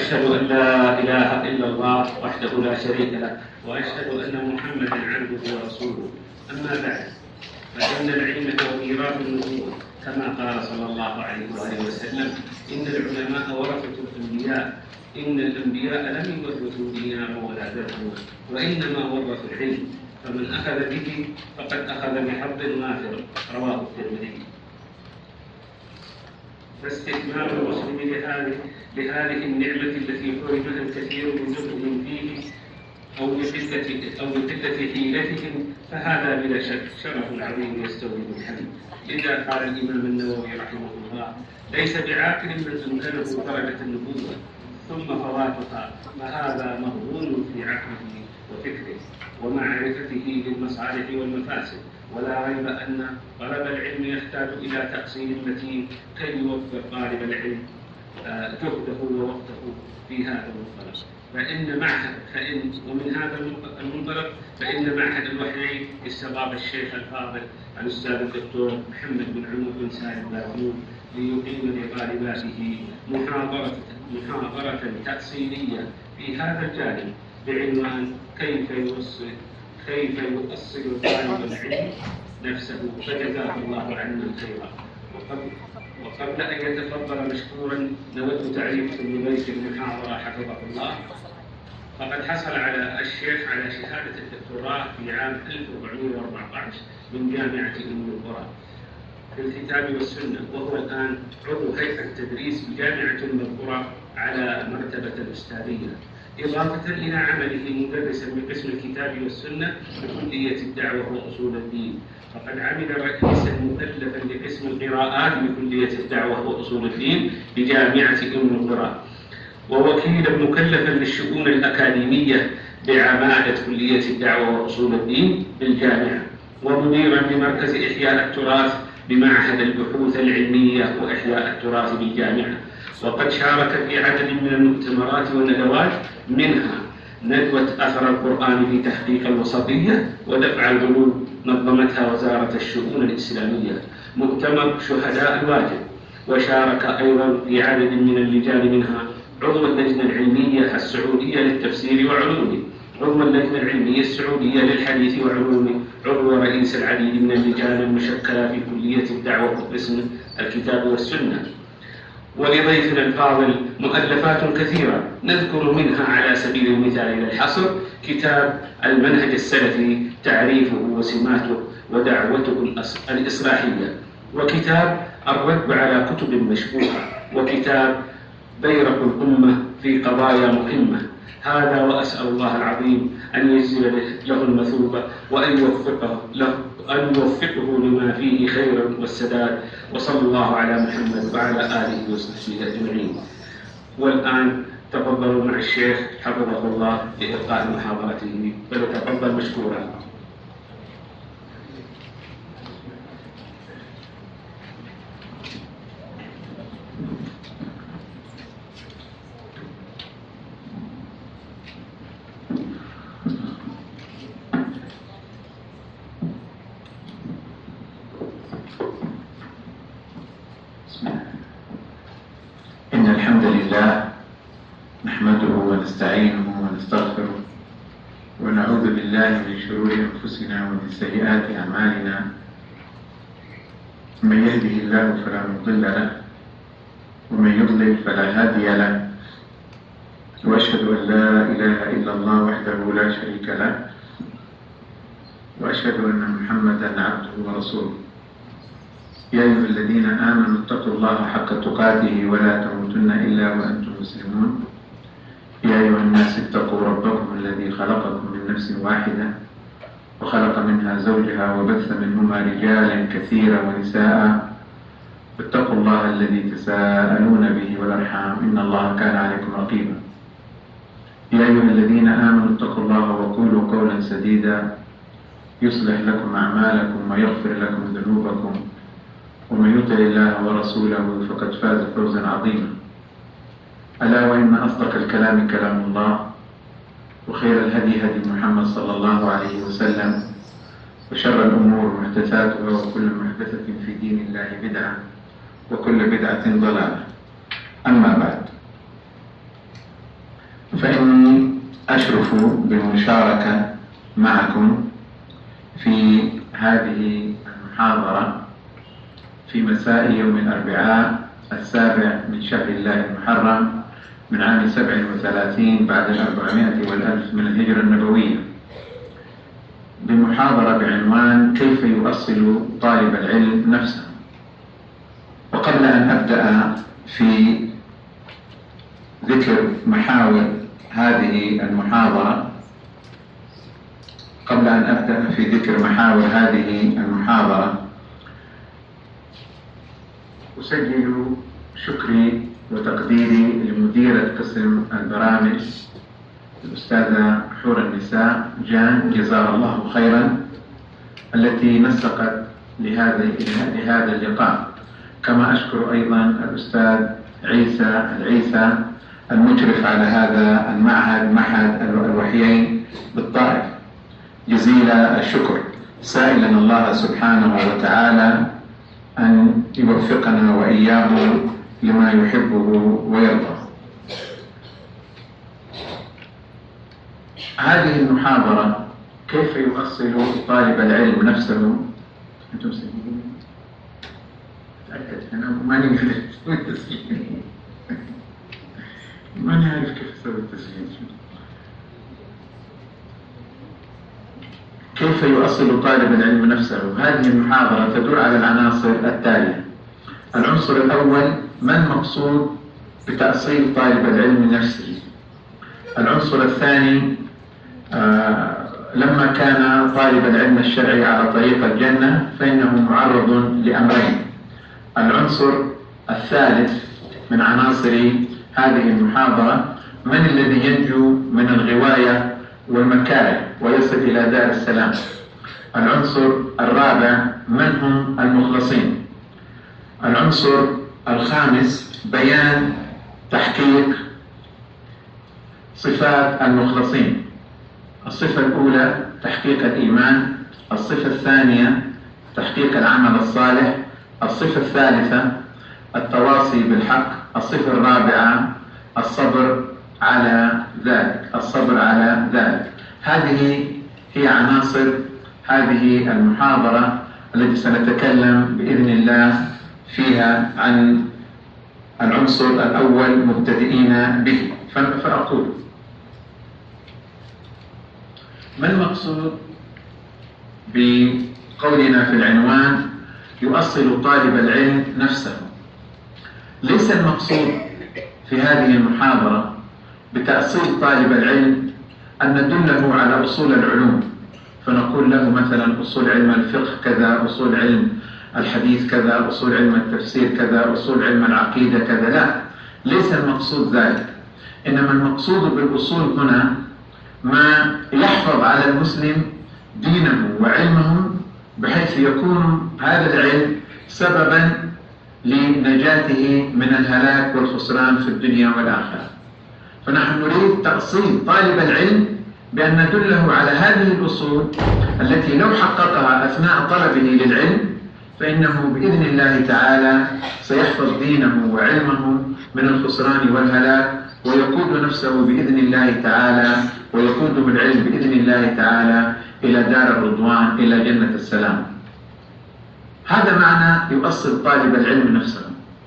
وأشهد أن لا إله إلا الله وحده لا شريك له، وأشهد أن محمدا عبده ورسوله. أما بعد، فإن العلم هو ميراث النبوة، كما قال صلى الله عليه وآله وسلم: إن العلماء ورثة الأنبياء، إن الأنبياء لم يورثوا دينارا ولا درهما، وإنما ورثوا العلم، فمن أخذ به فقد أخذ بحظ وافر. رواه الترمذي. فاستكمال المسلم لهذه النعمة التي حرمها الكثير من جهدهم فيه أو لقلة حيلتهم، فهذا بلا شك شرف عظيم يستوجب الحمد. لذا قال الإمام النووي رحمه الله: ليس بعاقل من أمكنه درجة النبوة ثم فواتها، فهذا مغبون في عقله وفكره ومعرفته للمصالح والمفاسد، ولا ريب أن طلب العلم يحتاج إلى تأصيل متين كي يوفر طالب العلم جهده ووقته في هذا المنطلق. ومن هذا المنطلق فإن معهد الوحيين استضاف الشيخ الفاضل الأستاذ الدكتور محمد بن عمر بن سالم باكون ليقيم لطالباته محاضرة تأصيلية في هذا الجانب بعنوان كيف يؤصل طالب العلم نفسه، فجزاه الله عنا خيرا. وقبل أن يتفضل مشكورا نود تعريف ضيف المحاضرة حفظه الله. فقد حصل على الشيخ على شهادة الدكتوراه في عام 1414 من جامعة أم القرى في الكتاب والسنة، وهو الآن عضو هيئة التدريس بجامعة أم القرى على مرتبة الأستاذية، إضافة إلى عمله مدرسا بقسم الكتاب والسنة بكلية الدعوة وأصول الدين. فقد عمل رئيسا مكلفا لقسم القراءات بكلية الدعوة وأصول الدين بجامعة أم القرى، ووكيلا مكلفا للشؤون الأكاديمية بعمادة كلية الدعوة وأصول الدين بالجامعة، ومديرا لمركز إحياء التراث بمعهد البحوث العلمية وإحياء التراث بالجامعة. وقد شارك في عدد من المؤتمرات والندوات، منها ندوة أثر القرآن في تحقيق الوسطية ودفع الغلو نظمتها وزارة الشؤون الإسلامية، مؤتمر شهداء الواجب، وشارك أيضا في عدد من اللجان، منها عضو اللجنة العلمية السعودية للتفسير وعلومه، عضو اللجنة العلمية السعودية للحديث وعلومه، عضو رئيس العديد من اللجان المشكلة في كلية الدعوة وقسم الكتاب والسنة. ولضيفنا الفاضل مؤلفات كثيرة، نذكر منها على سبيل المثال إلى الحصر كتاب المنهج السلفي تعريفه وسماته ودعوته الإصلاحية، وكتاب الرد على كتب مشبوهة، وكتاب بيرق الأمة في قضايا مهمة. هذا وأسأل الله العظيم أن يجزل له المثوبة وأن يوفقه لما فيه خير والسداد، وصلى الله على محمد وعلى آله وصحبه أجمعين. والآن تفضلوا مع الشيخ حفظه الله لإلقاء محاضرته، فليتفضل مشكورا. إن الحمد لله نحمده ونستعينه ونستغفره ونعوذ بالله من شرور أنفسنا ومن سيئات أعمالنا. من يهده الله فلا مضل له ومن يضلل فلا هادي له، وأشهد أن لا إله إلا الله وحده لا شريك له، وأشهد أن محمدا عبده ورسوله. يا أيها الذين آمنوا اتقوا الله حق تقاته ولا تموتن إلا وأنتم مسلمون. يا أيها الناس اتقوا ربكم الذي خلقكم من نفس واحدة وخلق منها زوجها وبث منهما رجالا كثيرا ونساء، واتقوا الله الذي تساءلون به والأرحام إن الله كان عليكم رقيبا. يا أيها الذين آمنوا اتقوا الله وقولوا قولا سديدا يصلح لكم أعمالكم ويغفر لكم ذنوبكم، ومن يطع الله ورسوله فقد فاز فوزا عظيما. ألا وإن أصدق الكلام كلام الله، وخير الهدي هدي محمد صلى الله عليه وسلم، وشر الأمور محدثاتها، وكل محدثة في دين الله بدعة، وكل بدعة ضلالة. أما بعد، فإني أشرف بالمشاركة معكم في هذه المحاضرة في مساء يوم الأربعاء 7 من شهر الله المحرم من عام 37 بعد 400 والألف من الهجرة النبوية، بمحاضرة بعنوان كيف يؤصل طالب العلم نفسه. وقبل أن أبدأ في ذكر محاور هذه المحاضرة أسجل شكري وتقديري لمديرة قسم البرامج الأستاذة حور النساء جان جزاها الله خيرا، التي نسقت لهذا اللقاء. كما أشكر أيضا الأستاذ عيسى المشرف على هذا المعهد، معهد الوحيين بالطائف، جزيل الشكر، سائلا الله سبحانه وتعالى أن يوفقنا وإياه لما يحبه ويرضى. هذه المحاضرة كيف يؤصل طالب العلم نفسه. أنتم سجلين؟ تأكد أنا ماني عارف أسوي التسجيل، ماني عارف كيف أسوي التسجيل. كيف يؤصل طالب العلم نفسه؟ هذه المحاضرة تدور على العناصر التالية. العنصر الأول: ما المقصود بتأصيل طالب العلم نفسه؟ العنصر الثاني: لما كان طالب العلم الشرعي على طريق الجنة فإنه معرض لأمرين. العنصر الثالث من عناصر هذه المحاضرة: من الذي ينجو من الغواية والمكاره ويصل إلى دار السلام؟ العنصر الرابع: من هم المخلصين؟ العنصر الخامس: بيان تحقيق صفات المخلصين. الصفة الأولى تحقيق الإيمان، الصفة الثانية تحقيق العمل الصالح، الصفة الثالثة التواصي بالحق، الصفة الرابعة الصبر على ذلك. هذه هي عناصر هذه المحاضرة التي سنتكلم بإذن الله فيها عن العنصر الأول مبتدئين به. فأقول: ما المقصود بقولنا في العنوان يؤصل طالب العلم نفسه؟ ليس المقصود في هذه المحاضرة بتأصيل طالب العلم أن ندله على أصول العلوم، فنقول له مثلا أصول علم الفقه كذا، أصول علم الحديث كذا، أصول علم التفسير كذا، أصول علم العقيدة كذا. لا، ليس المقصود ذلك. إنما المقصود بالأصول هنا ما يحفظ على المسلم دينه وعلمه، بحيث يكون هذا العلم سببا لنجاته من الهلاك والخسران في الدنيا والآخرة. فنحن نريد تأصيل طالب العلم بأن ندله على هذه الأصول التي لو حققها أثناء طلبه للعلم فإنه بإذن الله تعالى سيحفظ دينه وعلمه من الخسران والهلاك، ويقود نفسه بإذن الله تعالى، ويقود بالعلم بإذن الله تعالى إلى دار الرضوان، إلى جنة السلام. هذا معنى يؤصل طالب العلم نفسه.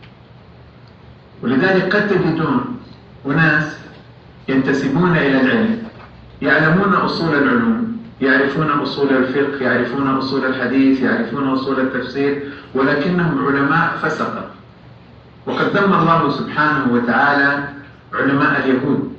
ولذلك قد تجدون أناس ينتسبون إلى العلم، يعلمون أصول العلوم، يعرفون أصول الفقه، يعرفون أصول الحديث، يعرفون أصول التفسير، ولكنهم علماء فسقة. وقد ذم الله سبحانه وتعالى علماء اليهود،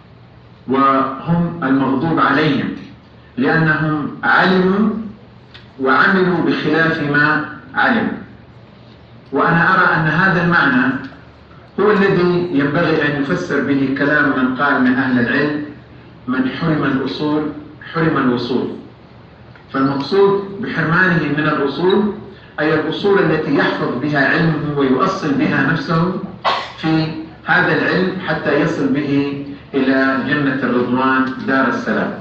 وهم المغضوب عليهم لأنهم علموا وعملوا بخلاف ما علموا. وأنا أرى أن هذا المعنى هو الذي ينبغي أن يفسر به كلام من قال من أهل العلم: من حرم الأصول حرم الوصول. فالمقصود بحرمانه من الأصول أي الأصول التي يحفظ بها علمه ويؤصل بها نفسه في هذا العلم حتى يصل به إلى جنة الرضوان دار السلام.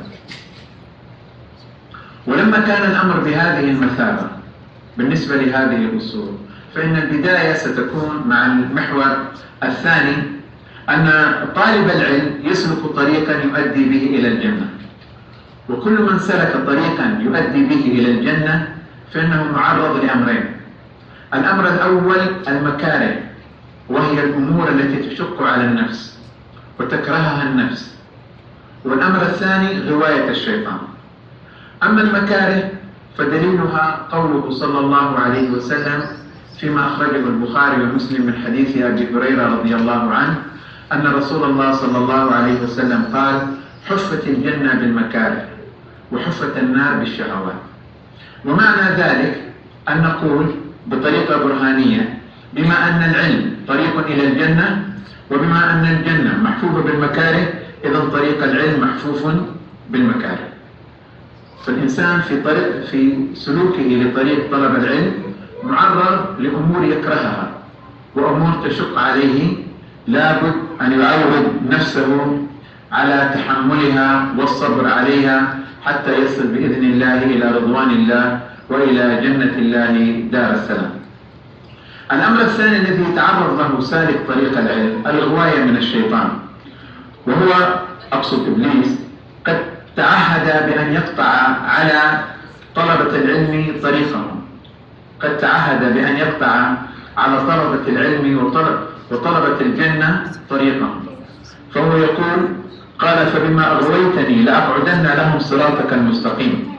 ولما كان الأمر بهذه المثابة بالنسبة لهذه الأصول، فإن البداية ستكون مع المحور الثاني أن طالب العلم يسلك طريقا يؤدي به إلى الجنة، وكل من سلك طريقا يؤدي به إلى الجنة فإنه معرض لأمرين. الأمر الأول المكاره، وهي الأمور التي تشق على النفس وتكرهها النفس، والأمر الثاني غواية الشيطان. أما المكاره فدليلها قوله صلى الله عليه وسلم فيما أخرجه البخاري ومسلم من حديث أبي هريرة رضي الله عنه أن رسول الله صلى الله عليه وسلم قال: حفت الجنة بالمكاره وحفت النار بالشهوات. ومعنى ذلك أن نقول بطريقة برهانية بما أن العلم طريق إلى الجنة، وبما أن الجنة محفوفة بالمكاره، إذن طريق العلم محفوف بالمكاره. فالإنسان في سلوكه لطريق طلب العلم معرض لأمور يكرهها وأمور تشق عليه، لابد أن يعود نفسه على تحملها والصبر عليها حتى يصل بإذن الله إلى رضوان الله وإلى جنة الله دار السلام. الأمر الثاني الذي يتعرض له سالك طريق العلم الغواية من الشيطان، وهو أقصد إبليس قد تعهد بأن يقطع على طلبة العلم طريقهم، قد تعهد بأن يقطع على طلبة العلم وطلبة الجنة طريقهم. فهو يقول: قال: فبما أغويتني لأقعدن لهم صراطك المستقيم.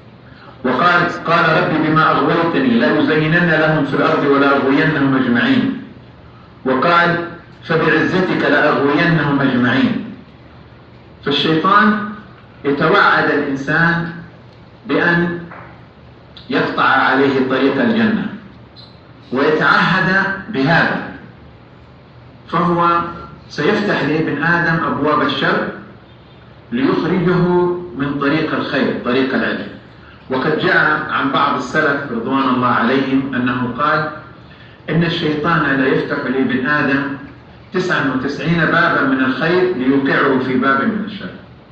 قال ربي بما أغويتني لأزينن لهم في الأرض ولأغوينهم أجمعين. وقال: فبعزتك لأغوينهم أجمعين. فالشيطان يتوعد الإنسان بأن يقطع عليه طريق الجنة ويتعهد بهذا، فهو سيفتح لابن آدم أبواب الشر ليخرجه من طريق الخير، طريق العلم. وقد جاء عن بعض السلف رضوان الله عليهم أنه قال: إن الشيطان لا يفتح لابن آدم 99 بابا من الخير ليوقعه في باب من الشر.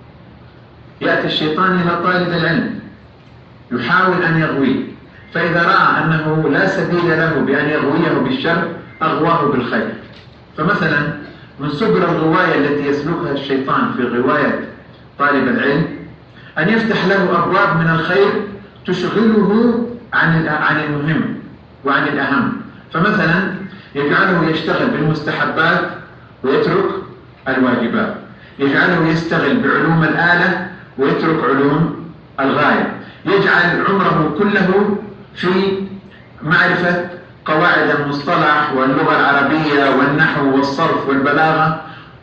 يأتي الشيطان إلى طالب العلم يحاول أن يغويه، فإذا رأى أنه لا سبيل له بأن يغويه بالشر أغواه بالخير. فمثلا من صبر الغواية التي يسلكها الشيطان في غواية طالب العلم أن يفتح له أبواب من الخير تشغله عن المهم وعن الأهم. فمثلا يجعله يشتغل بالمستحبات ويترك الواجبات، يجعله يستغل بعلوم الآلة ويترك علوم الغاية، يجعل عمره كله في معرفة قواعد المصطلح واللغة العربية والنحو والصرف والبلاغة،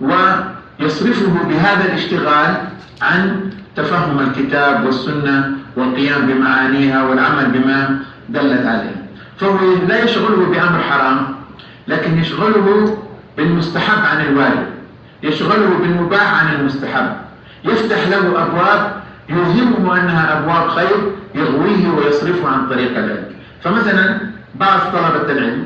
ويصرفه بهذا الاشتغال عن تفهم الكتاب والسنة والقيام بمعانيها والعمل بما دلت عليه. فهو لا يشغله بأمر حرام، لكن يشغله بالمستحب عن الواجب، يشغله بالمباح عن المستحب، يفتح له أبواب يوهمه أنها أبواب خير يغويه ويصرفه عن طريق العلم. فمثلا بعض طلبة العلم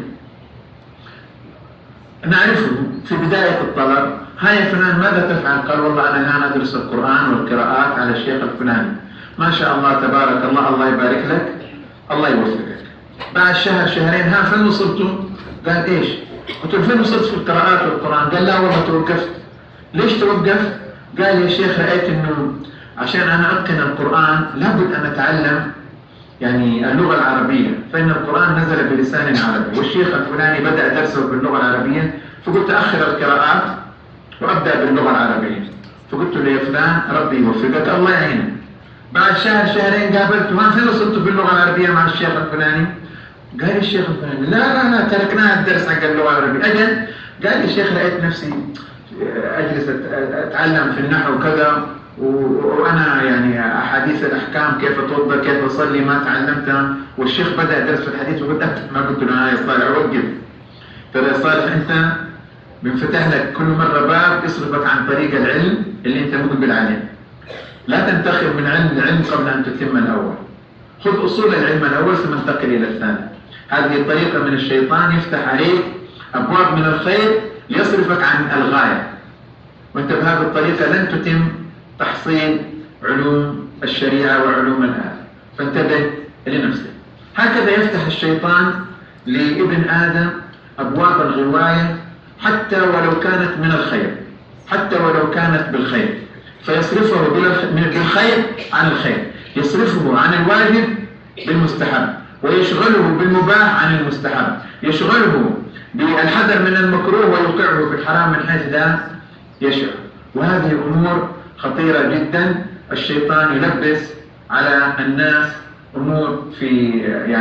نعرفه في بداية الطلب: هاي فلان ماذا تفعل؟ قال: والله أنا الآن أدرس القرآن والقراءات على الشيخ الفلاني. ما شاء الله تبارك الله، الله يبارك لك، الله يوفقك. بعد شهر شهرين: ها فين وصلتوا؟ قال: إيش؟ قلت له: فين وصلت في القراءات والقرآن؟ قال: لا والله توقفت. ليش توقف؟ قال: يا شيخ رأيت أنه عشان أنا أتقن القرآن لابد أن أتعلم يعني اللغة العربية، فإن القرآن نزل بلسان عربي والشيخ الفلاني بدأ درسه باللغة العربية، فقلت أخر القراءات وأبدأ باللغة العربية. فقلت له: يا فلان ربي يوفقك، الله يعينك. بعد شهر شهرين قابلته: ما فين وصلت باللغة العربية مع الشيخ الفلاني؟ قال: الشيخ الفلاني لا تركناها الدرس حق اللغة العربية. أجل قال لي: الشيخ رأيت نفسي أجلس أتعلم في النحو كذا، وأنا يعني أحاديث الأحكام كيف أتوضأ كيف أصلي ما تعلمتها، والشيخ بدأ درس في الحديث. وقلت: ما قلت له يا صالح أوقف، ترى يا صالح أنت بنفتح لك كل مرة باب يصرفك عن طريق العلم اللي أنت مقبل عليه. لا تنتقل من علم لعلم قبل أن تتم الأول، خذ أصول العلم الأول ثم انتقل إلى الثاني. هذه الطريقة من الشيطان يفتح عليك أبواب من الخير ليصرفك عن الغاية، وأنت بهذه الطريقة لن تتم تحصيل علوم الشريعة وعلوم الآلة. فانتبه لنفسك. هكذا يفتح الشيطان لابن آدم أبواب الغواية حتى ولو كانت من الخير، حتى ولو كانت بالخير، فيصرفه بالخير عن الخير، يصرفه عن الواجب بالمستحب، ويشغله بالمباح عن المستحب، يشغله بالحذر من المكروه ويوقعه في الحرام من حيث لا يشعر. وهذه أمور خطيرة جدا. الشيطان يلبس على الناس أمور في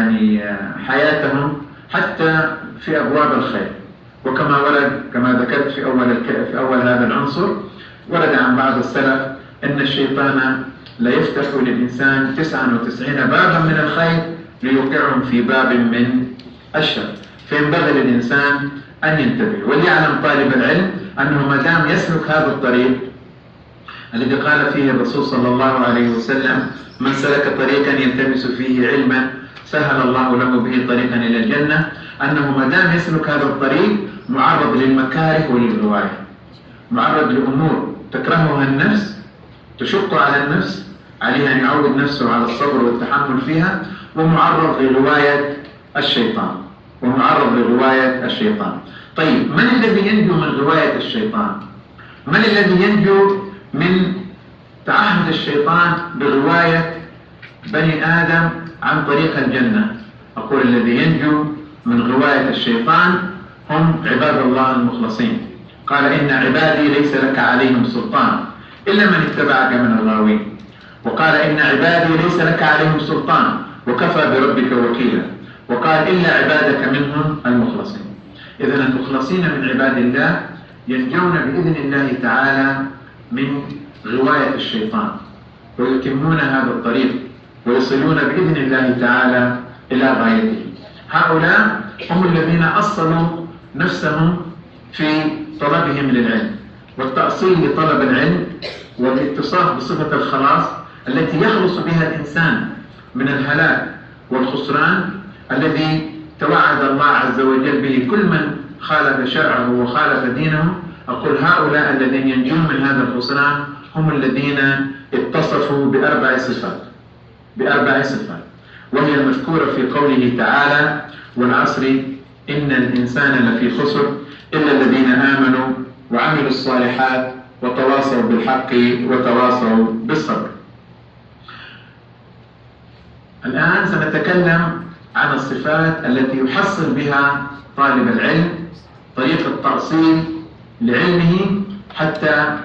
حياتهم حتى في أبواب الخير. وكما ورد كما ذكرت في أول هذا العنصر، ورد عن بعض السلف أن الشيطان لا يفتح للإنسان 99 بابا من الخير ليوقعهم في باب من الشر، فينبغي للإنسان أن ينتبه. وليعلم طالب العلم أنه ما دام يسلك هذا الطريق الذي قال فيه الرسول صلى الله عليه وسلم: من سلك طريقا يلتمس فيه علما سهل الله له به طريقا إلى الجنة، أنه ما دام يسلك هذا الطريق معرض للمكاره وللغواية، معرض لأمور تكرهها النفس، تشق على النفس، عليه أن يعود نفسه على الصبر والتحمل فيها، ومعرض لغواية الشيطان، ومعرض لغواية الشيطان. طيب، من الذي ينجو من غواية الشيطان؟ من الذي ينجو من تعهد الشيطان بغواية بني آدم عن طريق الجنة؟ أقول الذي ينجو من غواية الشيطان هم عباد الله المخلصين. قال: إن عبادي ليس لك عليهم سلطان إلا من اتبعك من الغاوين. وقال: إن عبادي ليس لك عليهم سلطان وكفى بربك وكيلا. وقال: إلا عبادك منهم المخلصين. إذن المخلصين من عباد الله ينجون بإذن الله تعالى من غواية الشيطان، ويتمون هذا الطريق ويصلون بإذن الله تعالى إلى غايته. هؤلاء هم الذين أصلوا نفسهم في طلبهم للعلم، والتأصيل لطلب العلم والاتصاف بصفة الخلاص التي يخلص بها الإنسان من الهلاك والخسران الذي توعد الله عز وجل به كل من خالف شرعه وخالف دينه. أقول هؤلاء الذين ينجون من هذا الخسران هم الذين اتصفوا بأربع صفات، وهي المذكورة في قوله تعالى: والعصر إن الإنسان لفي خسر إلا الذين آمنوا وعملوا الصالحات وتواصوا بالحق وتواصوا بالصبر. الآن سنتكلم عن الصفات التي يحصل بها طالب العلم طريق التأصيل لعلمه حتى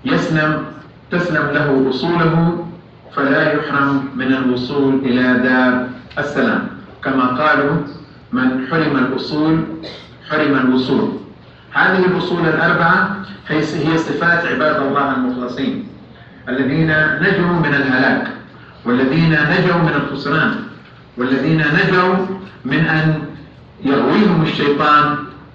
تسلم له أصوله فلا يحرم من الوصول إلى دار السلام، كما قالوا: من حرم الأصول حرم الوصول. هذه الأصول الأربعة هي صفات عباد الله المخلصين الذين نجوا من الهلاك، والذين نجوا من الخسران، والذين نجوا من أن يغويهم الشيطان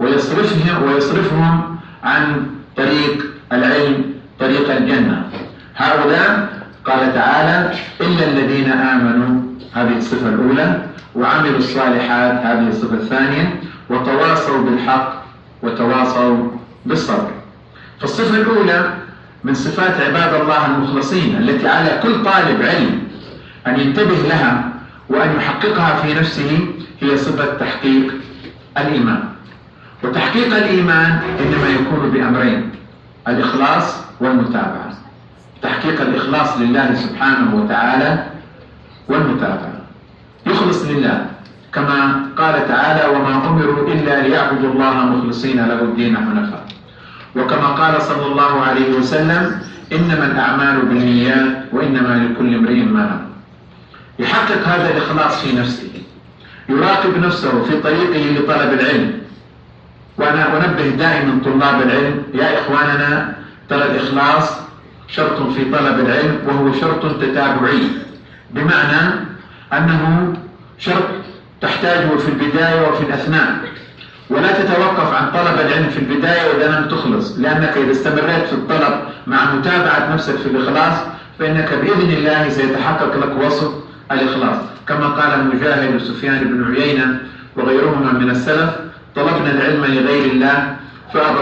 ويصرفهم عن طريق العلم، طريق الجنة. هؤلاء قال تعالى: إلا الذين آمنوا، هذه الصفة الأولى، وعملوا الصالحات، هذه الصفة الثانية، وتواصوا بالحق وتواصوا بالصبر. فالصفة الأولى من صفات عباد الله المخلصين التي على كل طالب علم أن ينتبه لها وأن يحققها في نفسه هي صفة تحقيق الإيمان. وتحقيق الإيمان إنما يكون بأمرين: الإخلاص والمتابعة. تحقيق الإخلاص لله سبحانه وتعالى والمتابعة. يخلص لله كما قال تعالى: وما أمروا إلا ليعبدوا الله مخلصين له الدين حنفاء. وكما قال صلى الله عليه وسلم: إنما الأعمال بالنيات وإنما لكل امرئ ما نوى. يحقق هذا الإخلاص في نفسه، يراقب نفسه في طريقه لطلب العلم. وأنا أنبه دائما طلاب العلم: يا إخواننا، ترى الإخلاص شرط في طلب العلم، وهو شرط تتابعي، بمعنى أنه شرط تحتاجه في البداية وفي الأثناء، ولا تتوقف عن طلب العلم في البداية إذا لم تخلص، لأنك إذا استمرت في الطلب مع متابعة نفسك في الإخلاص فإنك بإذن الله سيتحقق لك وصف الإخلاص. كما قال المجاهد وسفيان بن عيينة وغيرهما من السلف: طلبنا العلم لغير الله فأبى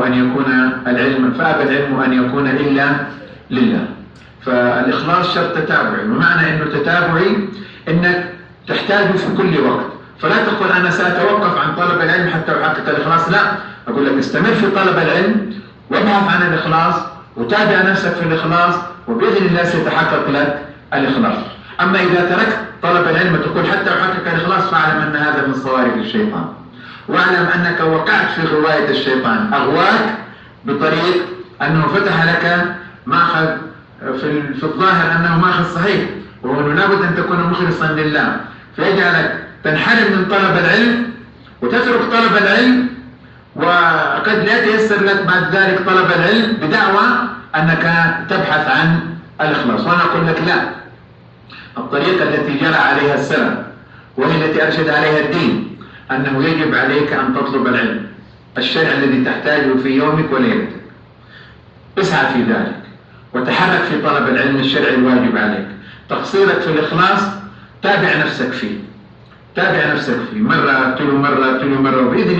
العلم أن يكون إلا لله. فالإخلاص شرط تتابعي، ومعنى أنه تتابعي أنك تحتاجه في كل وقت. فلا تقول أنا سأتوقف عن طلب العلم حتى أحقق الإخلاص، لا، أقول لك استمر في طلب العلم وابحث عن الإخلاص وتابع نفسك في الإخلاص، وبإذن الله سيتحقق لك الإخلاص. أما إذا تركت طلب العلم تقول حتى أحقق الإخلاص، فاعلم أن هذا من صوارف الشيطان، واعلم أنك وقعت في غواية الشيطان. أغواك بطريق أنه فتح لك ماخذ في الظاهر أنه ماخذ صحيح، وهو لابد أن تكون مخلصا لله، فيجعلك تنحرم من طلب العلم وتترك طلب العلم، وقد لا يتيسر لك بعد ذلك طلب العلم بدعوى أنك تبحث عن الإخلاص. وأنا أقول لك لا، الطريقة التي جرى عليها السلف وهي التي أرشد عليها الدين أنه يجب عليك أن تطلب العلم، الشيء الذي تحتاجه في يومك وليلتك، اسعى في ذلك وتحرك في طلب العلم الشرعي الواجب عليك. تقصيرك في الإخلاص تابع نفسك فيه، تابع نفسك فيه مرة تلو مرة تلو مرة،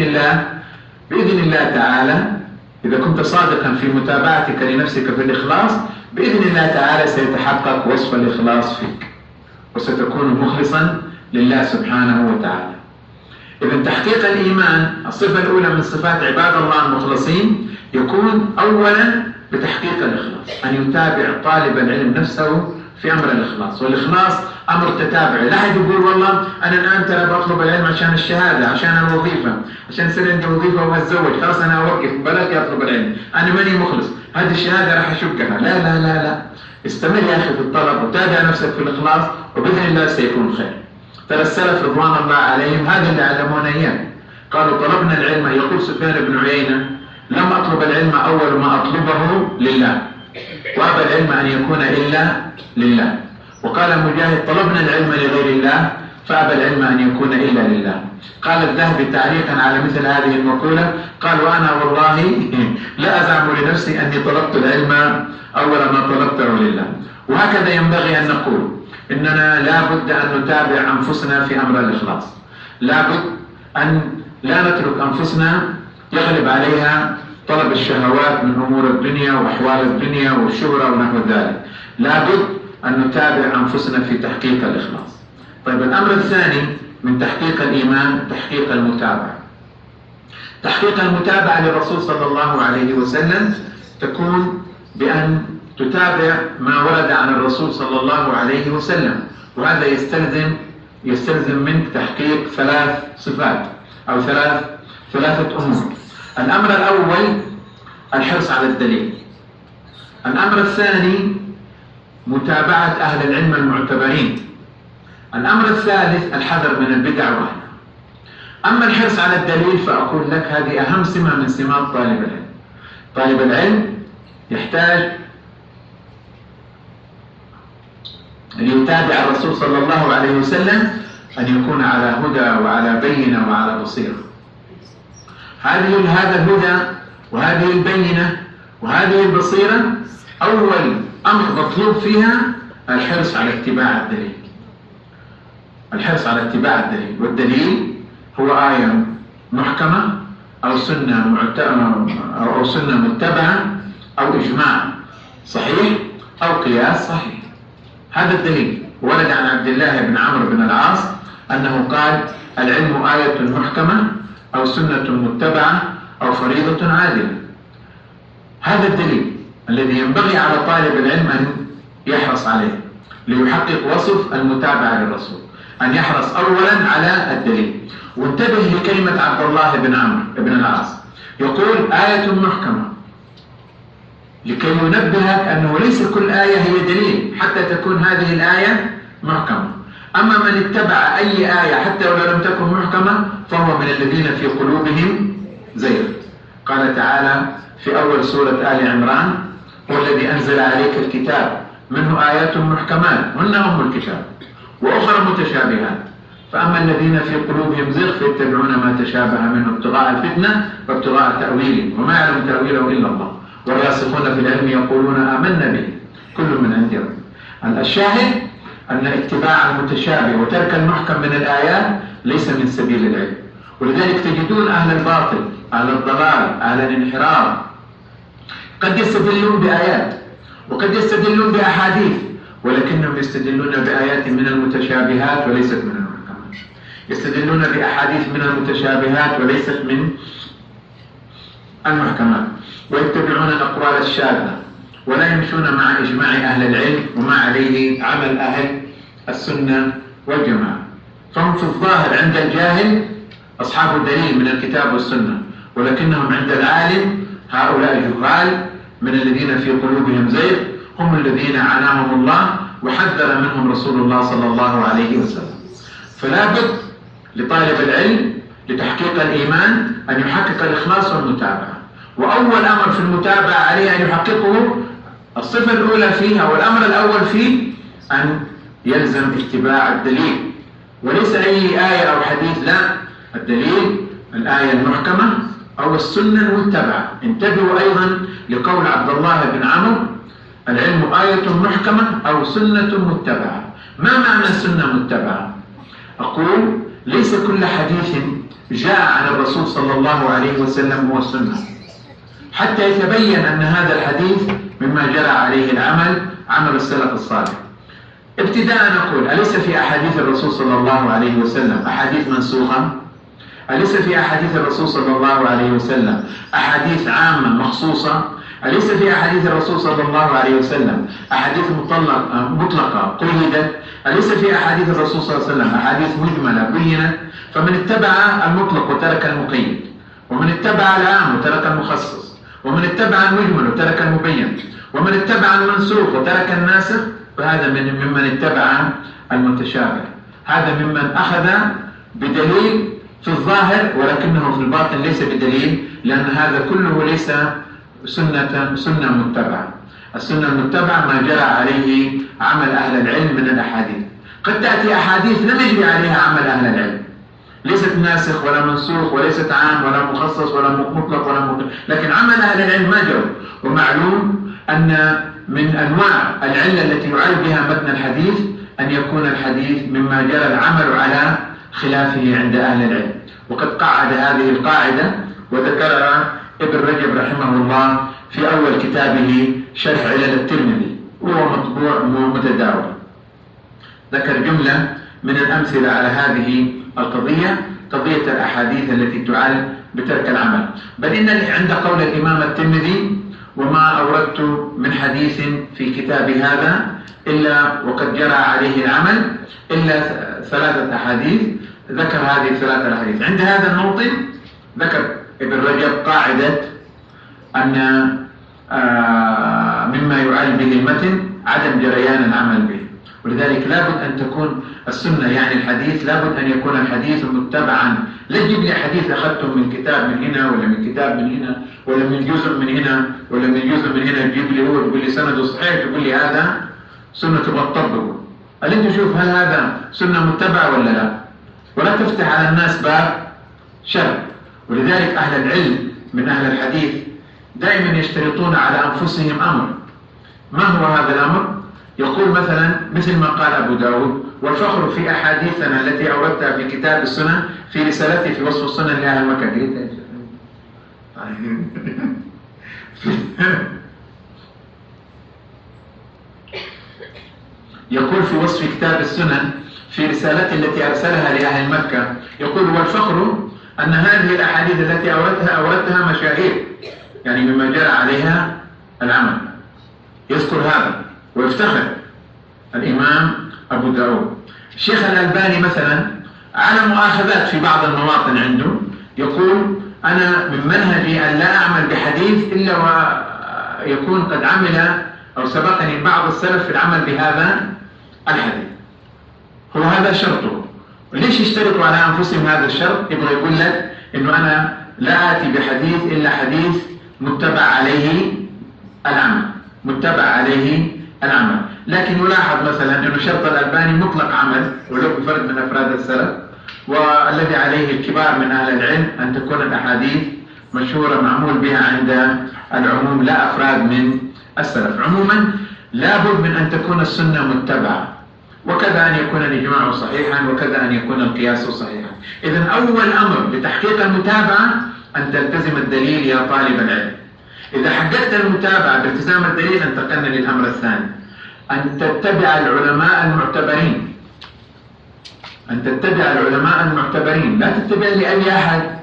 بإذن الله تعالى إذا كنت صادقا في متابعتك لنفسك في الإخلاص، بإذن الله تعالى سيتحقق وصف الإخلاص فيك وستكون مخلصا لله سبحانه وتعالى. إذن تحقيق الإيمان الصفة الأولى من صفات عباد الله المخلصين يكون أولا بتحقيق الإخلاص، أن يتابع طالب العلم نفسه في أمر الإخلاص. والإخلاص أمر تتابعي، لا أحد يقول والله أنا الآن ترى بطلب العلم عشان الشهادة، عشان الوظيفة، عشان يصير عندي وظيفة وأتزوج، خلاص أنا أوقف بلاك أطلب العلم، أنا ماني مخلص، هذه الشهادة راح أشكها. لا لا لا لا، استمر يا أخي في الطلب وتابع نفسك في الإخلاص، وبإذن الله سيكون خير. ترى السلف رضوان الله عليهم هذا اللي علمونا إياه، قالوا طلبنا العلم، يقول سفيان بن عيينة لم أطلب العلم أول ما أطلبه لله، وأبى العلم أن يكون إلا لله. وقال مجاهد طلبنا العلم لغير الله فأبى العلم أن يكون إلا لله. قال الذهبي تعليقا على مثل هذه المقولة قال وأنا والله لا أزعم لنفسي أني طلبت العلم أول ما طلبته لله. وهكذا ينبغي أن نقول إننا لا بد أن نتابع أنفسنا في أمر الإخلاص، لا بد أن لا نترك أنفسنا يغلب عليها طلب الشهوات من أمور الدنيا وأحوال الدنيا والشهرة ونحو ذلك، لا بد أن نتابع أنفسنا في تحقيق الإخلاص. طيب الأمر الثاني من تحقيق الإيمان تحقيق المتابعة. تحقيق المتابعة للرسول صلى الله عليه وسلم تكون بأن تتابع ما ورد عن الرسول صلى الله عليه وسلم، وهذا يستلزم منك تحقيق 3 صفات أو ثلاثة أمور. الأمر الأول الحرص على الدليل، الأمر الثاني متابعة أهل العلم المعتبرين، الأمر الثالث الحذر من البدع وأهلها. أما الحرص على الدليل فأقول لك هذه أهم سمة من سمات طالب العلم. طالب العلم يحتاج ليتابع الرسول صلى الله عليه وسلم أن يكون على هدى وعلى بينة وعلى بصيرة. هذا الهدى وهذه البينة وهذه البصيرة أول أمر مطلوب فيها الحرص على اتباع الدليل، الحرص على اتباع الدليل. والدليل هو آية محكمة أو سنة متبعة أو إجماع صحيح أو قياس صحيح. هذا الدليل ورد عن عبد الله بن عمرو بن العاص أنه قال العلم آية محكمة أو سنة متبعة أو فريضة عادلة. هذا الدليل الذي ينبغي على طالب العلم أن يحرص عليه ليحقق وصف المتابعة للرسول، أن يحرص أولا على الدليل. وانتبه لكلمة عبد الله بن عمرو بن العاص، يقول آية محكمة لكي ينبهك أنه ليس كل آية هي دليل حتى تكون هذه الآية محكمة. أما من اتبع أي آية حتى ولو لم تكن محكمة فهو من الذين في قلوبهم زيغ. قال تعالى في أول سورة آل عمران هو الذي أنزل عليك الكتاب منه آيات محكمات هن أم الكتاب وأخرى متشابهات فأما الذين في قلوبهم زيغ فيتبعون ما تشابه منه ابتغاء الفتنة وابتغاء تأويله وما يعلم تأويله إلا الله والراسخون في العلم يقولون آمنا به كل من عند ربنا. الشاهد أن اتباع المتشابه وترك المحكم من الآيات ليس من سبيل العلم. ولذلك تجدون أهل الباطل أهل الضلال أهل الانحراف قد يستدلون بآيات وقد يستدلون بأحاديث ولكنهم يستدلون بآيات من المتشابهات وليست من المحكمات، يستدلون بأحاديث من المتشابهات وليست من المحكمات، ويتبعون الأقوال الشاذة، ولا يمشون مع إجماع أهل العلم وما عليه عمل أهل السنة والجماعة. فهم في الظاهر عند الجاهل أصحاب دليل من الكتاب والسنة، ولكنهم عند العالم هؤلاء جهال من الذين في قلوبهم زيغ، هم الذين عناهم الله وحذر منهم رسول الله صلى الله عليه وسلم. فلا بد لطالب العلم لتحقيق الإيمان أن يحقق الإخلاص والمتابعة، وأول أمر في المتابعة عليه أن يحققه الصفة الأولى فيها والأمر الأول فيه أن يلزم اتباع الدليل، وليس أي آية أو حديث، لا، الدليل الآية المحكمة أو السنة المتبعة. انتبهوا أيضا لقول عبد الله بن عمرو: العلم آية محكمة أو سنة متبعة. ما معنى سنة متبعة؟ أقول ليس كل حديث جاء عن الرسول صلى الله عليه وسلم هو السنة، حتى يتبين أن هذا الحديث مما جرى عليه العمل، عمل السلف الصالح. ابتداء نقول: أليس في أحاديث الرسول صلى الله عليه وسلم أحاديث منسوخة؟ أليس في أحاديث الرسول صلى الله عليه وسلم أحاديث عامة مخصوصة؟ أليس في أحاديث الرسول صلى الله عليه وسلم أحاديث مطلقة قيدت؟ أليس في أحاديث الرسول صلى الله عليه وسلم أحاديث مجملة بينت؟ فمن اتبع المطلق وترك المقيد، ومن اتبع العام وترك المخصص، ومن اتبع المجمل وترك المبين، ومن اتبع المنسوخ وترك الناسخ، فهذا ممن اتبع المتشابه، هذا ممن أخذ بدليل في الظاهر ولكنه في الباطن ليس بدليل، لأن هذا كله ليس سنة متبعة. السنة المتبعة ما جرى عليه عمل أهل العلم من الأحاديث. قد تأتي أحاديث لم يجري عليها عمل أهل العلم، ليست ناسخ ولا منسوخ وليست عام ولا مخصص ولا مطلق ولا مطلق، لكن عمل أهل العلم ما جرى. ومعلوم أن من أنواع العلة التي يعد بها متن الحديث أن يكون الحديث مما جرى العمل على خلافه عند أهل العلم. وقد قعد هذه القاعدة وذكرها ابن رجب رحمه الله في أول كتابه شرح علل الترمذي، وهو مطبوع متداول. ذكر جملة من الأمثلة على هذه القضية، قضية الأحاديث التي تعل بترك العمل. بل إن عند قول الإمام الترمذي: وما أوردت من حديث في كتاب هذا إلا وقد جرى عليه العمل إلا 3 أحاديث، ذكر هذه 3 الأحاديث. عند هذا الموطن ذكر ابن رجب قاعدة أن مما يعل به المتن عدم جريان العمل به، ولذلك لابد أن تكون السنة يعني الحديث لابد أن يكون الحديث متبعا. لا تجيب لي حديث أخذته من كتاب من هنا ولا من كتاب من هنا ولا من جزء من هنا ولا من جزء من هنا، تجيب لي هو تقول لي سنده صحيح، تقول لي هذا سنة تبغى تطبقه. هل أنت شوف هل هذا سنة متبعة ولا لا؟ ولا تفتح على الناس باب شر. ولذلك أهل العلم من أهل الحديث دائما يشترطون على أنفسهم أمر. ما هو هذا الأمر؟ يقول مثلا مثل ما قال أبو داود: والفخر في أحاديثنا التي أوردتها في كتاب السنن في رسالتي في وصف السنن لأهل مكة. يقول في وصف كتاب السنن في رسالتي التي أرسلها لأهل مكة، يقول: والفخر أن هذه الأحاديث التي أوردتها مشاهير، يعني مما جرى عليها العمل. يذكر هذا ويفتخر الإمام أبو داود. الشيخ الألباني مثلا على مؤاخذات في بعض المواطن عنده يقول: أنا من منهجي أن لا أعمل بحديث إلا ويكون قد عمل أو سبقني بعض السلف في العمل بهذا الحديث. هو هذا شرطه. ليش يشترطوا على أنفسهم هذا الشرط؟ يبغى يقول لك إنه أنا لا آتي بحديث إلا حديث متبع عليه العمل، متبع عليه العمل. لكن يلاحظ مثلا أنه شرط الألباني مطلق عمل ولو بفرد من أفراد السلف، والذي عليه الكبار من أهل العلم أن تكون الأحاديث مشهورة معمول بها عند العموم لا أفراد من السلف. عموما لابد من أن تكون السنة متبعة، وكذا أن يكون الإجماع صحيحا، وكذا أن يكون القياس صحيحا. إذن أول أمر لتحقيق المتابعة أن تلتزم الدليل يا طالب العلم. إذا حققت المتابعة بالتزام الدليل انتقلنا للأمر الثاني، أن تتبع العلماء المعتبرين. أن تتبع العلماء المعتبرين، لا تتبع لأي أحد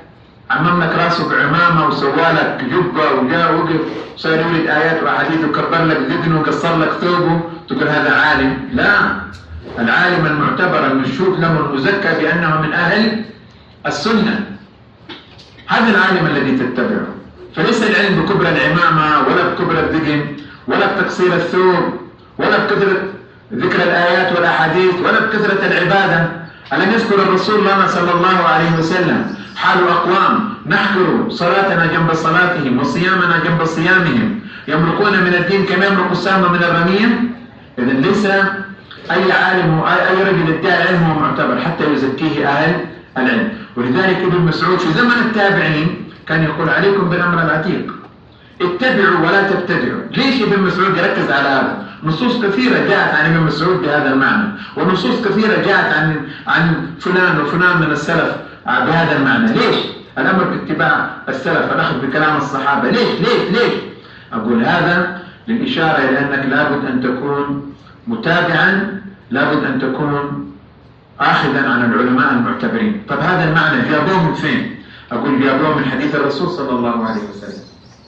عمم لك راسه بعمامة وسوالك جبة وجاء وقف وصار يولد آيات وأحاديث وكبر لك ذقنه وقصر لك ثوبه تقول هذا عالم. لا، العالم المعتبر المشهود له المزكى بأنه من أهل السنة هذا العالم الذي تتبعه. فليس العلم بكبر العمامة ولا بكبر الذقن ولا بتقصير الثوب ولا بكثرة ذكر الآيات والأحاديث ولا بكثرة العبادة. ألم يذكر الرسول لنا صلى الله عليه وسلم حال أقوام نحكر صلاتنا جنب صلاتهم وصيامنا جنب صيامهم يمرقون من الدين كما يمرق السهم من الرمية. إذن ليس أي عالم أي رجل ادعى علمه معتبر حتى يزكيه أهل العلم. ولذلك ابن مسعود في زمن التابعين كان يقول عليكم بالأمر العتيق، اتبعوا ولا تبتدعوا. ليش ابن مسعود يركز على هذا؟ نصوص كثيرة جاءت عن ابن مسعود بهذا المعنى، ونصوص كثيرة جاءت عن فلان وفلان من السلف بهذا المعنى. ليش؟ الأمر باتباع السلف، الأخذ بكلام الصحابة. ليش؟ أقول هذا للإشارة إلى أنك لابد أن تكون متابعا، لابد أن تكون آخذا عن العلماء المعتبرين. طب هذا المعنى جابوه من فين؟ أقول جابوه من حديث الرسول صلى الله عليه وسلم.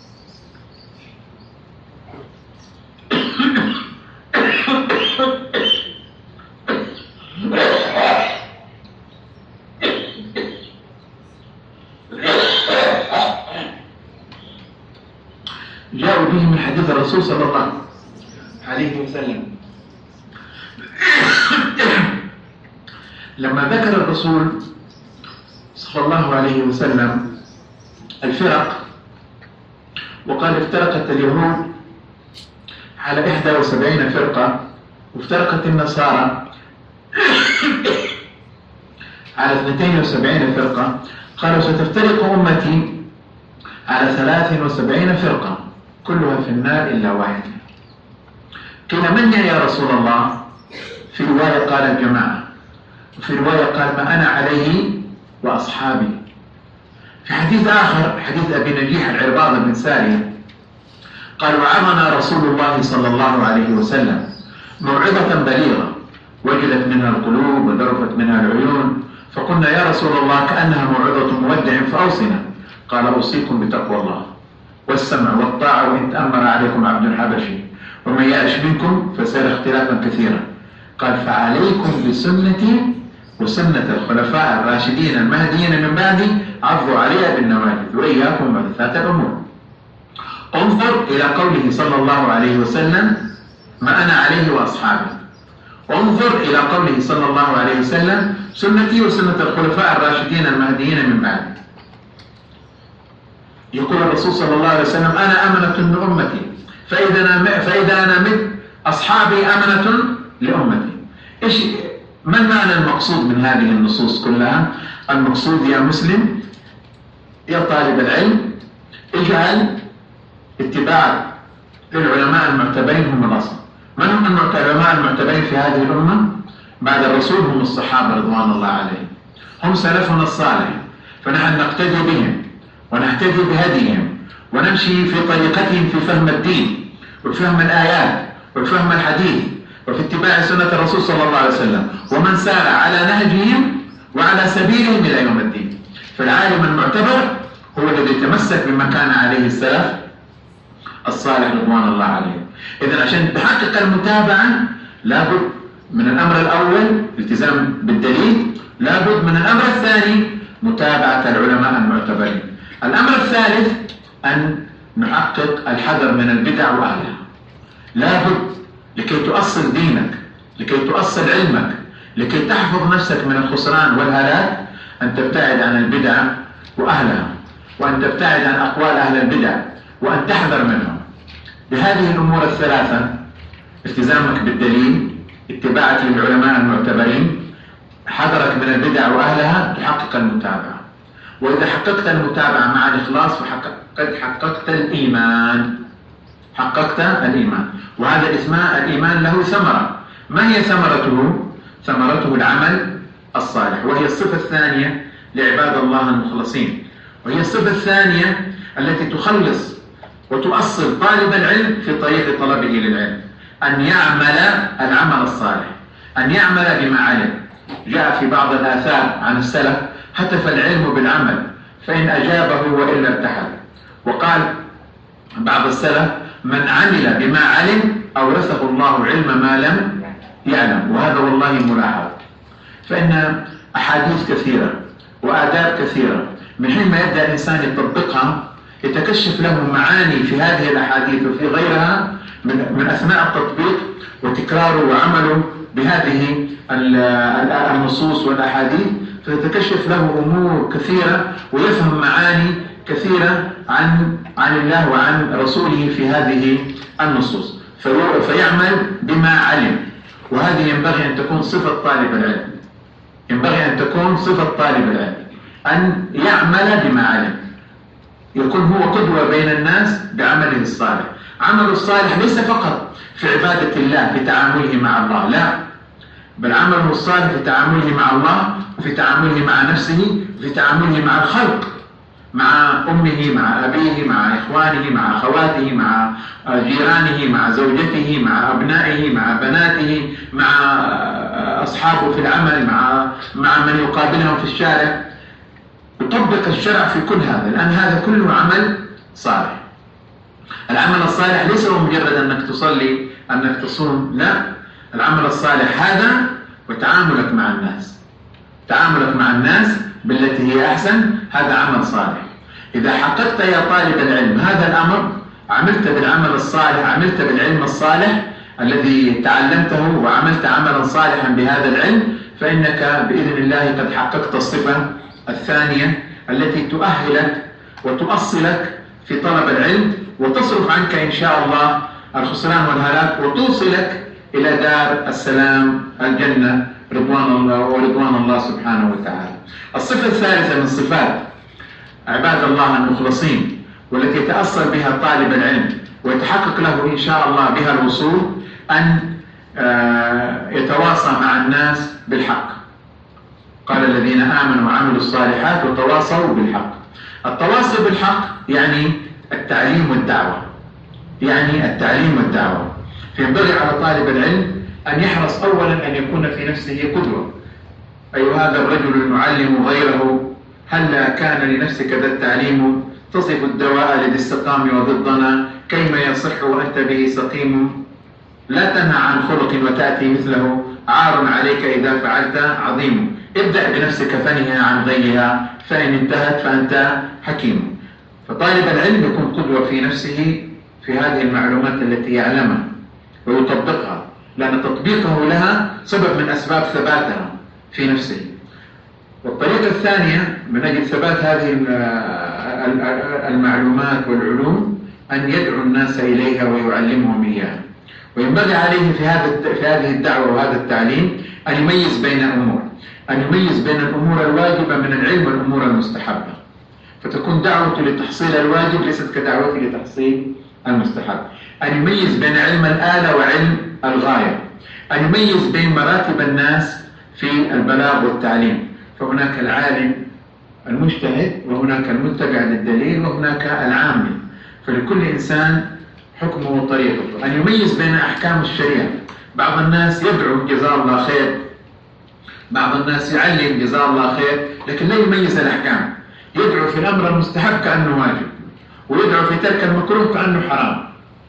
جاءوا به من حديث الرسول صلى الله عليه وسلم لما ذكر الرسول صلى الله عليه وسلم الفرق وقال افترقت اليهود على 71 فرقة وافترقت النصارى على 72 فرقة، قالوا ستفترق أمتي على 73 فرقة كلها في النار إلا واحدة. قيل من هي يا رسول الله؟ في رواية قال الجماعة، وفي رواية قال ما أنا عليه وأصحابي. في حديث آخر حديث أبي نجيح العرباض بن سارية قال وعظنا رسول الله صلى الله عليه وسلم موعظة بليغة وجلت منها القلوب وذرفت منها العيون، فقلنا يا رسول الله كأنها موعظة مودع فأوصنا. قال أوصيكم بتقوى الله والسمع والطاعة وإن تأمر عليكم عبد حبشي ومن يعش منكم فسيرى اختلافا كثيرا. قال فعليكم بسنتي وسنة الخلفاء الراشدين المهديين من بعدي عضوا عليها بالنواجذ وإياكم محدثات الأمور. انظر إلى قوله صلى الله عليه وسلم ما أنا عليه وأصحابي، انظر إلى قوله صلى الله عليه وسلم سنتي وسنة الخلفاء الراشدين المهديين من بعدي. يقول الرسول صلى الله عليه وسلم أنا أمنة لأمتي فإذا أنا مت أصحابي أمنة لأمتي. ما المعنى المقصود من هذه النصوص كلها؟ المقصود يا مسلم يا طالب العلم اجعل اتباع للعلماء المعتبرين هم الأصل. من هم العلماء المعتبرين في هذه الأمة بعد الرسول؟ هم الصحابة رضوان الله عليهم، هم سلفنا الصالح، فنحن نقتدي بهم ونهتدي بهديهم ونمشي في طريقتهم في فهم الدين وفهم الآيات وفهم الحديث وفي اتباع سنة الرسول صلى الله عليه وسلم ومن سار على نهجهم وعلى سبيلهم إلى يوم الدين. فالعالم المعتبر هو الذي يتمسك بما كان عليه السلف الصالح رضوان الله عليهم. إذن عشان تحقق المتابعة لابد من الأمر الأول الالتزام بالدليل، لابد من الأمر الثاني متابعة العلماء المعتبرين. الأمر الثالث أن نحقق الحذر من البدع وأهلها. لابد لكي تؤصل دينك، لكي تؤصل علمك، لكي تحفظ نفسك من الخسران والهلاك أن تبتعد عن البدع وأهلها، وأن تبتعد عن أقوال أهل البدع، وأن تحذر منهم. بهذه الأمور الثلاثة التزامك بالدليل، اتباعك للعلماء المعتبرين، حذرك من البدع وأهلها، تحقق المتابعة. وإذا حققت المتابعة مع الإخلاص فقد حققت الإيمان، حققت الإيمان. وهذا الإيمان له ثمرة. ما هي ثمرته؟ ثمرته العمل الصالح، وهي الصفة الثانية لعباد الله المخلصين، وهي الصفة الثانية التي تخلص وتؤصل طالب العلم في طريق طلبه للعلم، أن يعمل العمل الصالح، أن يعمل بما علم. جاء في بعض الآثار عن السلف هتف العلم بالعمل فإن أجابه وإلا ارتحل. وقال بعض السلف: من عمل بما علم أورثه الله علم ما لم يعلم. وهذا والله ملاحظ، فإن أحاديث كثيرة وآداب كثيرة من حين ما يبدأ الإنسان يطبقها يتكشف له معاني في هذه الأحاديث وفي غيرها من أثناء التطبيق وتكراره وعمله بهذه النصوص والأحاديث، فيتكشف له أمور كثيرة ويفهم معاني كثيرة عن الله وعن رسوله في هذه النصوص، فيعمل بما علم. وهذه ينبغي أن تكون صفة طالب العلم، ينبغي أن تكون صفة طالب العلم أن يعمل بما علم، يكون هو قدوة بين الناس بعمله الصالح. عمله الصالح ليس فقط في عبادة الله في تعامله مع الله، لا، بل عمله الصالح في تعامله مع الله وفي تعامله مع نفسه وفي تعامله مع الخلق، مع أمه، مع أبيه، مع إخوانه، مع أخواته، مع جيرانه، مع زوجته، مع أبنائه، مع بناته، مع أصحابه في العمل، مع من يقابلهم في الشارع. يطبق الشرع في كل هذا، لأن هذا كله عمل صالح. العمل الصالح ليس هو مجرد أنك تصلي، أنك تصوم، لا، العمل الصالح هذا وتعاملك مع الناس، تعاملك مع الناس بالتي هي أحسن، هذا عمل صالح. إذا حققت يا طالب العلم هذا الأمر، عملت بالعمل الصالح، عملت بالعلم الصالح الذي تعلمته وعملت عملا صالحا بهذا العلم، فإنك بإذن الله قد حققت الصفة الثانية التي تؤهلك وتؤصلك في طلب العلم وتصرف عنك إن شاء الله الخسران والهلاك وتوصلك إلى دار السلام، الجنة، رضوان الله ورضوان الله سبحانه وتعالى. الصفة الثالثة من صفات عباد الله المخلصين والتي يتأصل بها طالب العلم ويتحقق له إن شاء الله بها الوصول، أن يتواصى مع الناس بالحق. قال الذين آمنوا وعملوا الصالحات وتواصوا بالحق. التواصي بالحق يعني التعليم والدعوة، يعني التعليم والدعوة. فينبغي على طالب العلم أن يحرص أولا أن يكون في نفسه قدوة. أي هذا الرجل يعلم غيره، هلا كان لنفسك ذا التعليم، تصف الدواء لذي السقام وضدنا، كيما يصح وأنت به سقيم. لا تنهى عن خلق وتأتي مثله، عار عليك إذا فعلت عظيم. ابدأ بنفسك فنهى عن غيها، فإن انتهت فأنت حكيم. فطالب العلم يكون قدوة في نفسه في هذه المعلومات التي يعلمها ويطبقها، لأن تطبيقه لها سبب من أسباب ثباتها في نفسه. والطريقة الثانية من أجل ثبات هذه المعلومات والعلوم أن يدعو الناس إليها ويعلمهم إياها. وينبغي عليه في هذه الدعوة وهذا التعليم أن يميز بين أمور، أن يميز بين الأمور الواجبة من العلم والأمور المستحبة، فتكون دعوته لتحصيل الواجب ليست كدعوته لتحصيل المستحب. أن يميز بين علم الآلة وعلم الغاية، أن يميز بين مراتب الناس في البلاغ والتعليم. فهناك العالم المجتهد، وهناك المتبع للدليل، وهناك العامل. فلكل إنسان حكمه وطريقته. أن يميز بين أحكام الشريعة. بعض الناس يدعو جزاه الله خير، بعض الناس يعلم جزاه الله خير، لكن لا يميز الأحكام. يدعو في الأمر المستحب كأنه واجب، ويدعو في ترك المكروه كأنه حرام،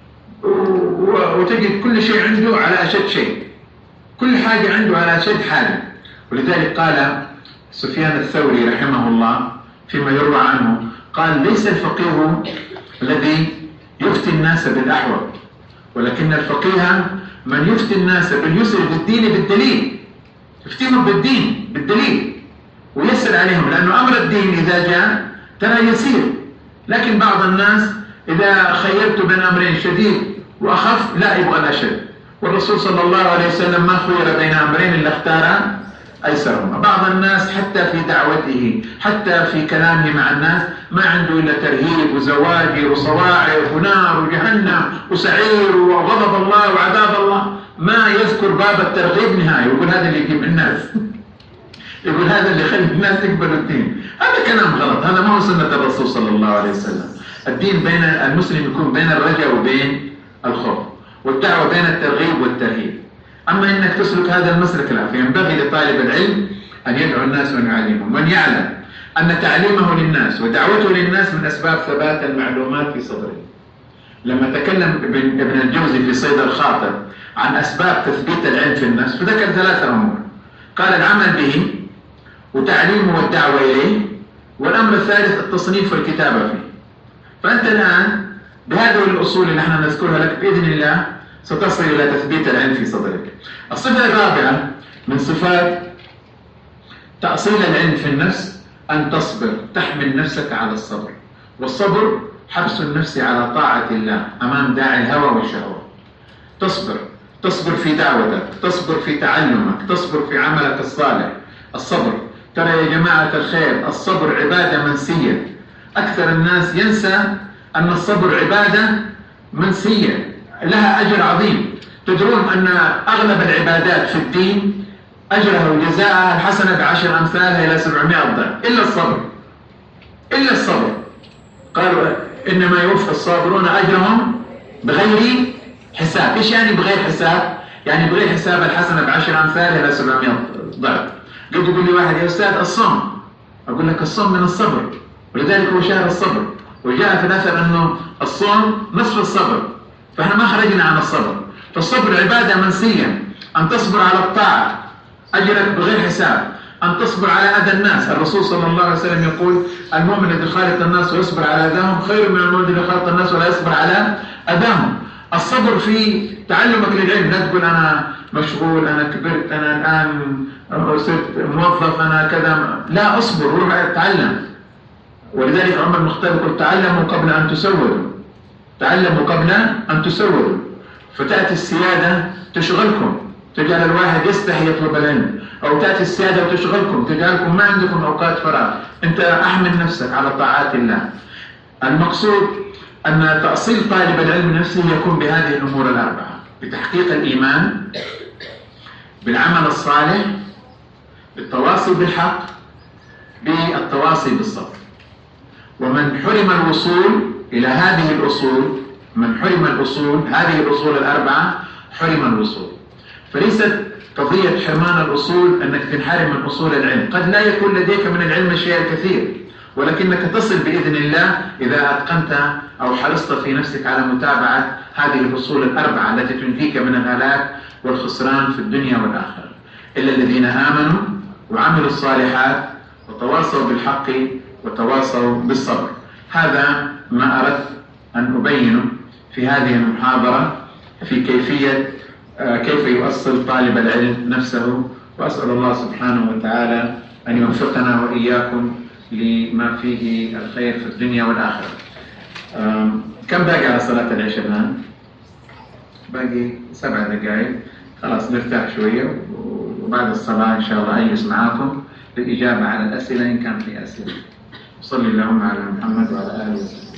وتجد كل شيء عنده على أشد شيء، كل حاجة عنده على أشد حاله. ولذلك قال سفيان الثوري رحمه الله فيما يروى عنه، قال: ليس الفقيه الذي يفتي الناس بالأحوط، ولكن الفقيه من يفتي الناس باليسر بالدين بالدليل، يفتيهم بالدين بالدليل ويسر عليهم، لأنه أمر الدين إذا جاء ترى يسير. لكن بعض الناس إذا خيرت بين أمرين شديد وأخف لا يبغى الأشد، والرسول صلى الله عليه وسلم ما خير بين أمرين إلا اختار أيسرهما. بعض الناس حتى في دعوته، حتى في كلامه مع الناس ما عنده إلا ترهيب وزواجر وصواعق ونار وجهنم وسعير وغضب الله وعذاب الله، ما يذكر باب الترغيب نهاية. يقول هذا اللي يجيب الناس يقول هذا اللي يخلي الناس يقبلوا الدين. هذا كلام غلط، هذا ما هو سنة الرسول صلى الله عليه وسلم. الدين بين المسلم يكون بين الرجاء وبين الخوف، والدعوة بين الترغيب والترهيب. أما إنك تسلك هذا المسلك لا، فينبغي لطالب العلم أن يدعو الناس وأن يعلمهم، وأن يعلم أن تعليمه للناس ودعوته للناس من أسباب ثبات المعلومات في صدره. لما تكلم ابن الجوزي في صيد الخاطر عن أسباب تثبيت العلم في النفس فذكر 3 أمور. قال العمل به وتعليمه والدعوة إليه، والأمر الثالث التصنيف والكتابة فيه. فأنت الآن بهذه الأصول اللي نحن نذكرها لك بإذن الله ستصل إلى تثبيت العلم في صدرك. الصفة الرابعة من صفات تأصيل العلم في النفس أن تصبر، تحمل نفسك على الصبر. والصبر حبس النفس على طاعة الله أمام داعي الهوى والشهوة. تصبر في دعوتك، تصبر في تعلمك، تصبر في عملك الصالح. الصبر، ترى يا جماعة الخير الصبر عبادة منسية. أكثر الناس ينسى أن الصبر عبادة منسية لها أجر عظيم. تدرون أن أغلب العبادات في الدين أجرها وجزاءها الحسنة ب10 أمثالها إلى 700 ضعف إلا الصبر. قالوا إنما يوفى الصابرون أجرهم بغير حساب. إيش يعني بغير حساب؟ يعني بغير حساب الحسنة ب10 أمثالها إلى 700 ضعف. قد يقول لي واحد يا أستاذ الصوم، أقول لك الصوم من الصبر، ولذلك هو شهر الصبر، وجاء في الأثر أنه الصوم نصف الصبر، فإحنا ما خرجنا عن الصبر. فالصبر عبادة منسية. أن تصبر على الطاعة أجرك بغير حساب، أن تصبر على أذى الناس. الرسول صلى الله عليه وسلم يقول المؤمن الذي يخالط الناس ويصبر على أذاهم خير من المؤمن الذي يخالط الناس ولا يصبر على أذاهم. الصبر في تعلمك للعلم، لا تقول أنا مشغول، أنا كبرت، أنا الآن صرت موظف، أنا كذا. لا، أصبر وروح اتعلم. ولذلك عمر بن الخطاب يقول تعلموا قبل أن تسودوا، تعلموا قبل أن تسودوا. فتأتي السيادة تشغلكم، تجعل الواحد يستحي يطلب العلم، أو تأتي السيادة وتشغلكم، تجعلكم ما عندكم أوقات فراغ. أنت أحمل نفسك على طاعات الله. المقصود أن تأصيل طالب العلم نفسه يكون بهذه الأمور الأربعة: بتحقيق الإيمان، بالعمل الصالح، بالتواصي بالحق، بالتواصي بالصبر. ومن حرم الوصول إلى هذه الأصول، من حرم الأصول هذه الأصول الأربعة حرم الوصول. فليست قضية حرمان الأصول أنك تنحرم من أصول العلم. قد لا يكون لديك من العلم الشيء الكثير، ولكنك تصل بإذن الله إذا أتقنت أو حرصت في نفسك على متابعة هذه الأصول الأربعة التي تنفيك من الهلاك والخسران في الدنيا والآخرة. إلا الذين آمنوا وعملوا الصالحات وتواصوا بالحق وتواصوا بالصبر. هذا ما أردت أن أبينه في هذه المحاضرة في كيفية كيف يؤصل طالب العلم نفسه. وأسأل الله سبحانه وتعالى أن يوفقنا وإياكم لما فيه الخير في الدنيا والآخرة. كم باقي على صلاة العشاء الآن؟ باقي 7 دقائق. خلاص نرتاح شوية، وبعد الصلاة إن شاء الله أجلس معاكم للإجابة على الأسئلة إن كان في أسئلة. صلي اللهم على محمد وعلى آله وسلم.